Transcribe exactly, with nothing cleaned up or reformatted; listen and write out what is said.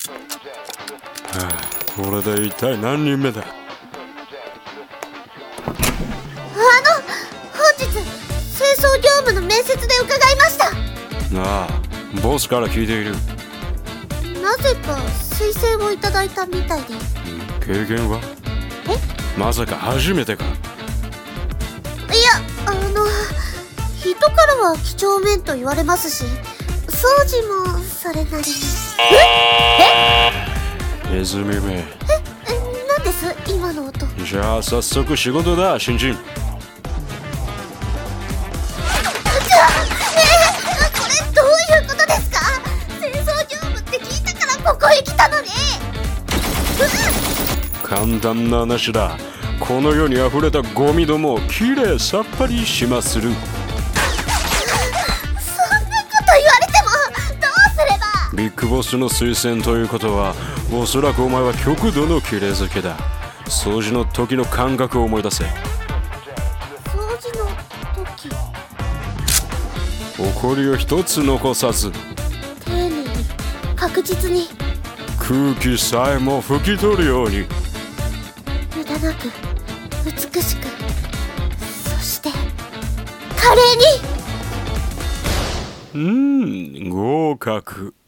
はあ、これで一体何人目だ。 あの本日清掃業務の面接で伺いました。 ああ、ボスから聞いている。 なぜか推薦をいただいたみたいで。 経験は？ え？ まさか初めてか？ いや、あの人からは几帳面と言われますし、掃除もそれなりに。え？ ネズミめ。 え？え、なんです今の音。 じゃあ早速仕事だ、新人。 これどういうことですか？清掃業務って聞いたからここへ来たのに。 簡単な話だ。この世にあふれたゴミどもをきれいさっぱりしまする。 そんなこと言われてもどうすれば。 ビッグボスの推薦ということは、おそらくお前は極度の綺麗好きだ。掃除の時の感覚を思い出せ。 掃除の時。 埃を一つ残さず、 丁寧に確実に、 空気さえも拭き取るように。 無駄なく美しく、そして華麗に。 うーん、合格。